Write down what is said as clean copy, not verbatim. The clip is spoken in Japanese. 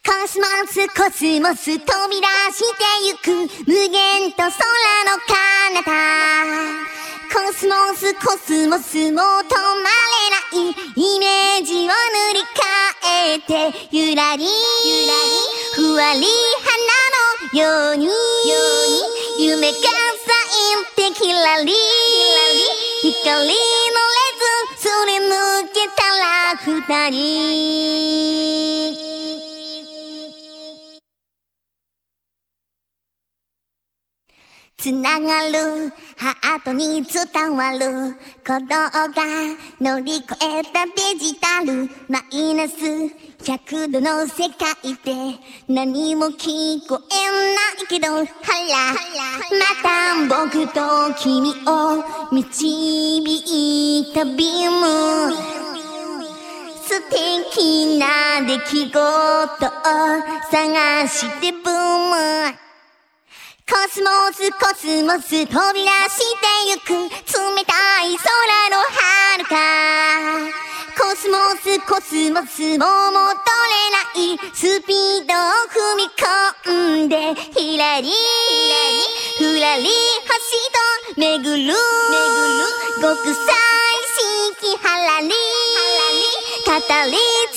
コスモスコスモス飛び出してゆく無限と空の彼方。コスモスコスモスも止まれないイメージを塗り替えてゆらりふわり花のように夢が咲いてキラリ光のレズすり抜けたら二人つながるハートに伝わる鼓動が乗り越えたデジタルマイナス100度の世界で何も聞こえないけどはらまた僕と君を導いたビーム素敵な出来事を探してブームコスモスコスモス飛び出してゆく冷たい空の遥かコスモスコスモスも戻れないスピードを踏み込んでひらりふらり星と巡る極彩色はらり語り